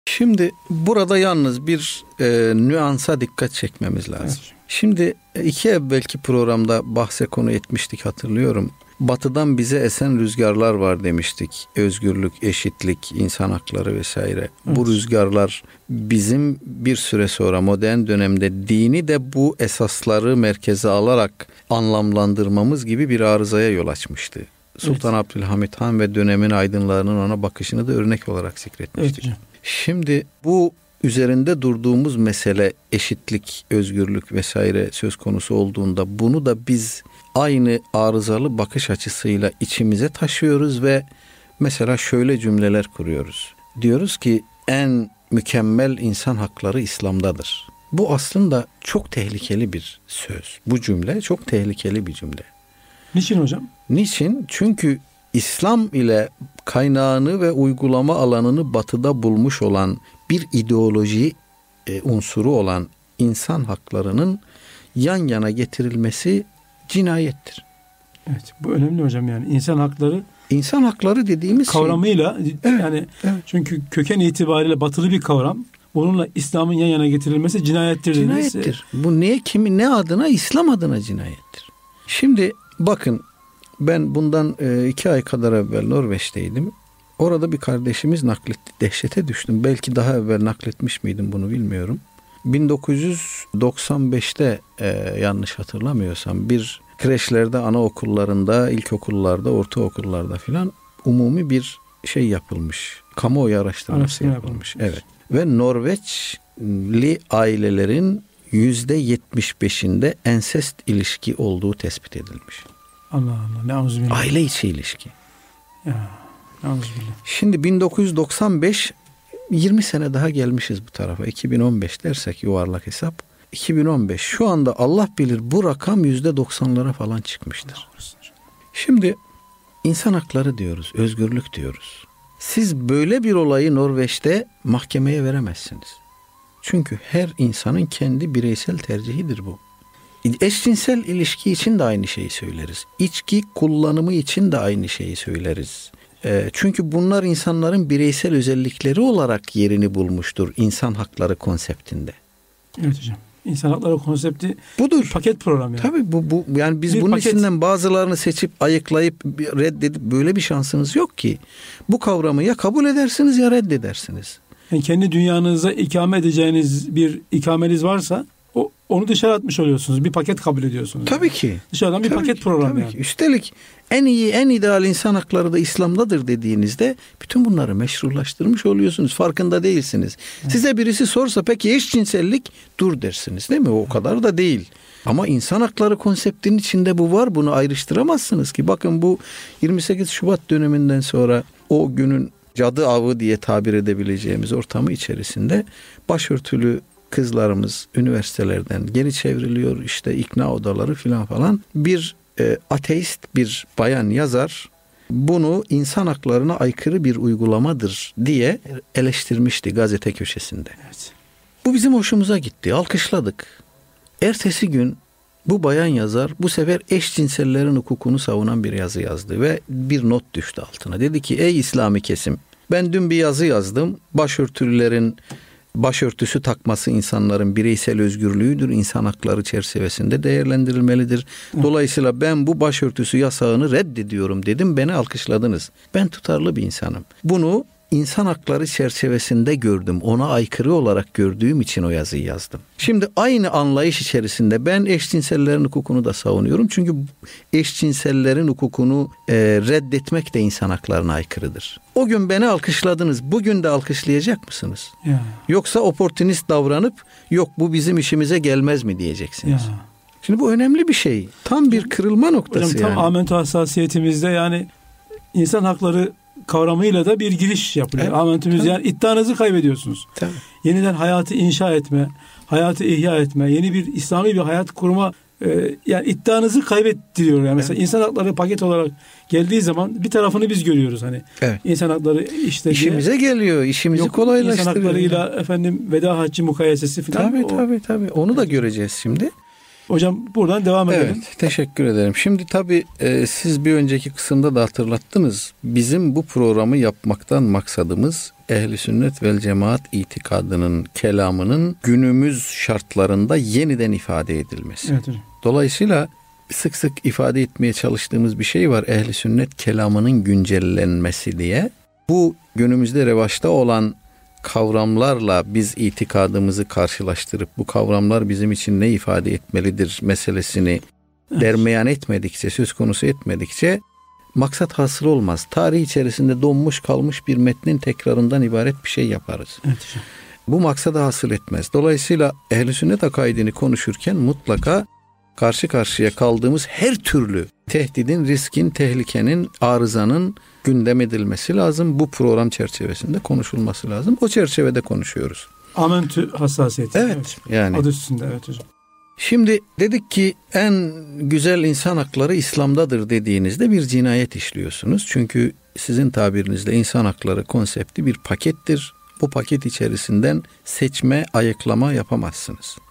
Şimdi burada yalnız bir nüansa dikkat çekmemiz lazım. Evet. Şimdi iki evvelki programda bahse konu etmiştik, hatırlıyorum. Batıdan bize esen rüzgarlar var demiştik. Özgürlük, eşitlik, insan hakları vesaire. Evet. Bu rüzgarlar bizim bir süre sonra modern dönemde dini de bu esasları merkeze alarak anlamlandırmamız gibi bir arızaya yol açmıştı. Sultan evet. Abdülhamit Han ve dönemin aydınlarının ona bakışını da örnek olarak zikretmiştik. Evet. Şimdi bu üzerinde durduğumuz mesele eşitlik, özgürlük vesaire söz konusu olduğunda bunu da biz aynı arızalı bakış açısıyla içimize taşıyoruz ve mesela şöyle cümleler kuruyoruz. Diyoruz ki en mükemmel insan hakları İslam'dadır. Bu aslında çok tehlikeli bir söz. Bu cümle çok tehlikeli bir cümle. Niçin hocam? Niçin? Çünkü İslam ile kaynağını ve uygulama alanını batıda bulmuş olan bir ideoloji unsuru olan insan haklarının yan yana getirilmesi cinayettir. Evet, bu önemli hocam, yani insan hakları dediğimiz kavramıyla evet, yani evet. Çünkü köken itibariyle batılı bir kavram. Bununla İslam'ın yan yana getirilmesi cinayettir. Cinayettir. Bu ne adına? İslam adına cinayettir. Şimdi bakın, ben bundan 2 ay kadar evvel Norveç'teydim. Orada bir kardeşimiz nakletti. Dehşete düştüm. Belki daha evvel nakletmiş miydim bunu bilmiyorum. 1995'te yanlış hatırlamıyorsam bir kreşlerde, anaokullarında, ilkokullarda, ortaokullarda filan umumi bir şey yapılmış. Kamuoyu araştırması yapılmış. Evet. Ve Norveçli ailelerin %75'inde ensest ilişki olduğu tespit edilmiş. Allah Allah, ne auzubillah. Aile içi ilişki. Ya, ne auzubillah. Şimdi 1995, 20 sene daha gelmişiz bu tarafa. 2015 dersek yuvarlak hesap. 2015, şu anda Allah bilir bu rakam %90'lara falan çıkmıştır. Şimdi insan hakları diyoruz, özgürlük diyoruz. Siz böyle bir olayı Norveç'te mahkemeye veremezsiniz. Çünkü her insanın kendi bireysel tercihidir bu. Eşcinsel ilişki için de aynı şeyi söyleriz. İçki kullanımı için de aynı şeyi söyleriz. Çünkü bunlar insanların bireysel özellikleri olarak yerini bulmuştur insan hakları konseptinde. Evet hocam. İnsan hakları konsepti budur. Paket program yani. Tabii bu yani biz bunun içinden bazılarını seçip ayıklayıp reddedip böyle bir şansınız yok ki. Bu kavramı ya kabul edersiniz ya reddedersiniz. Yani kendi dünyanıza ikame edeceğiniz bir ikameniz varsa onu dışarı atmış oluyorsunuz. Bir paket kabul ediyorsunuz. Tabii ki. Dışarıdan bir paket program yani. Üstelik en iyi, en ideal insan hakları da İslam'dadır dediğinizde bütün bunları meşrulaştırmış oluyorsunuz. Farkında değilsiniz. Evet. Size birisi sorsa peki eşcinsellik, dur dersiniz değil mi? O kadar da değil. Ama insan hakları konseptinin içinde bu var. Bunu ayrıştıramazsınız ki. Bakın bu 28 Şubat döneminden sonra o günün cadı avı diye tabir edebileceğimiz ortamı içerisinde başörtülü kızlarımız üniversitelerden geri çevriliyor, işte ikna odaları falan. Bir ateist bir bayan yazar bunu insan haklarına aykırı bir uygulamadır diye eleştirmişti gazete köşesinde. Evet. Bu bizim hoşumuza gitti, alkışladık. Ertesi gün bu bayan yazar bu sefer eşcinsellerin hukukunu savunan bir yazı yazdı ve bir not düştü altına. Dedi ki ey İslami kesim, ben dün bir yazı yazdım. Başörtülülerin başörtüsü takması insanların bireysel özgürlüğüdür. İnsan hakları çerçevesinde değerlendirilmelidir. Dolayısıyla ben bu başörtüsü yasağını reddediyorum dedim. Beni alkışladınız. Ben tutarlı bir insanım. Bunu insan hakları çerçevesinde gördüm. Ona aykırı olarak gördüğüm için o yazıyı yazdım. Şimdi aynı anlayış içerisinde ben eşcinsellerin hukukunu da savunuyorum. Çünkü eşcinsellerin hukukunu reddetmek de insan haklarına aykırıdır. O gün beni alkışladınız. Bugün de alkışlayacak mısınız? Ya. Yoksa oportunist davranıp yok bu bizim işimize gelmez mi diyeceksiniz? Ya. Şimdi bu önemli bir şey. Tam bir kırılma noktası hocam, yani. Tam Amentu hassasiyetimizde yani insan hakları kavramıyla da bir giriş yapılıyor. Evet, Amentümüz yani iddianızı kaybediyorsunuz. Tabii. Yeniden hayatı inşa etme, hayatı ihya etme, yeni bir İslami bir hayat kurma yani iddianızı kaybettiriyor. Yani mesela insan hakları paket olarak geldiği zaman bir tarafını biz görüyoruz hani. Evet. İnsan hakları işte işimize geliyor, işimizi kolaylaştırıyor. İnsan haklarıyla efendim veda haccı mukayesesi falan. Tabii. Onu da göreceğiz şimdi. Hocam buradan devam edelim. Evet, teşekkür ederim. Şimdi tabii siz bir önceki kısımda da hatırlattınız. Bizim bu programı yapmaktan maksadımız ehli sünnet vel cemaat itikadının, kelamının günümüz şartlarında yeniden ifade edilmesi. Evet hocam. Dolayısıyla sık sık ifade etmeye çalıştığımız bir şey var. Ehli sünnet kelamının güncellenmesi diye. Bu günümüzde revaçta olan kavramlarla biz itikadımızı karşılaştırıp bu kavramlar bizim için ne ifade etmelidir meselesini dermeyan etmedikçe, söz konusu etmedikçe maksat hasıl olmaz. Tarih içerisinde donmuş kalmış bir metnin tekrarından ibaret bir şey yaparız. Evet hocam. Bu maksadı hasıl etmez. Dolayısıyla ehl-i sünnet akaidini konuşurken mutlaka karşı karşıya kaldığımız her türlü tehdidin, riskin, tehlikenin, arızanın gündem edilmesi lazım. Bu program çerçevesinde konuşulması lazım. O çerçevede konuşuyoruz. Amentü hassasiyeti. Evet. Yani. Adı üstünde, evet hocam. Şimdi dedik ki en güzel insan hakları İslam'dadır dediğinizde bir cinayet işliyorsunuz. Çünkü sizin tabirinizle insan hakları konsepti bir pakettir. Bu paket içerisinden seçme, ayıklama yapamazsınız.